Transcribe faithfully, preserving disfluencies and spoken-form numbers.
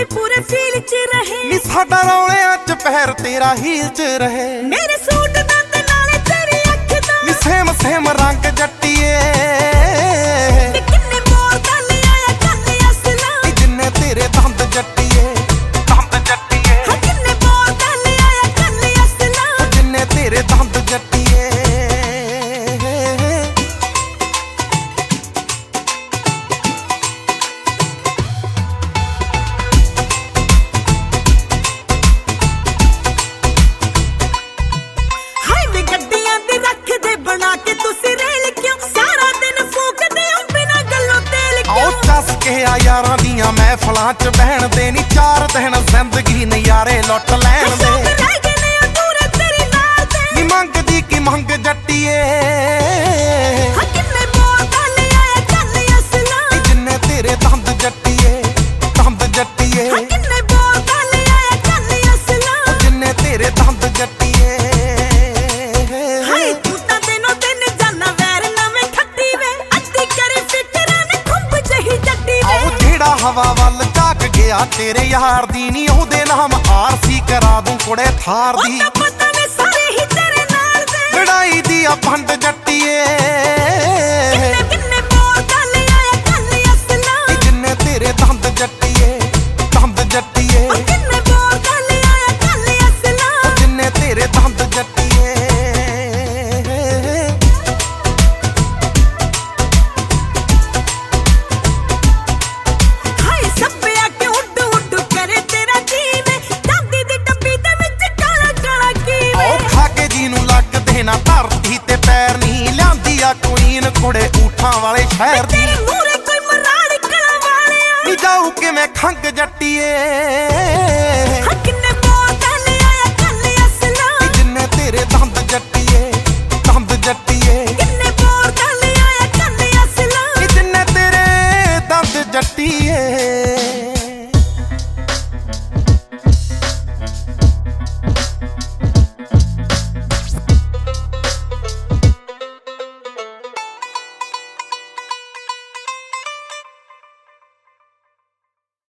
पूरे फील च रहे नी साडा रौलियां च पैर तेरा हील च रहे मेरे सूट दा ते नाले तेरी अख दा नी सेम सेम रंग जट्टिए किन्ने बोलदा ले आया कल असला जिन्ने तेरे दंद जट्टिए दंद जट्टिए हां किन्ने बोलदा ले आया कल असला जिन्ने तेरे दंद जट्टिए यारां दियां महफलां च बहन दे नी चार दिन जिंदगी नज़ारे लुट लैण दे नी मंगदी की मंग जट्टिए जिन्ने तेरे दंद जट्टिए दंद जट्टिए जिन्ने तेरे दंद जट्टिए हवा वल झाक गया तेरे यार दी नी ओहदे नाम आरसी करा दूं कुड़े थार दी लड़ाई दी आ भंड जट्टिए जिन्ने तेरे दंद जट्टिए दंद जट्टिए जिन्ने तेरे दंद जट्टिए ना धरती ते पैर नहीं लियांदी आ क्वीन कुड़े ऊठां वाले शहर दी नी जाऊ कि मैं खंग जट्टिए जिन्ने तेरे दंद जट्टिए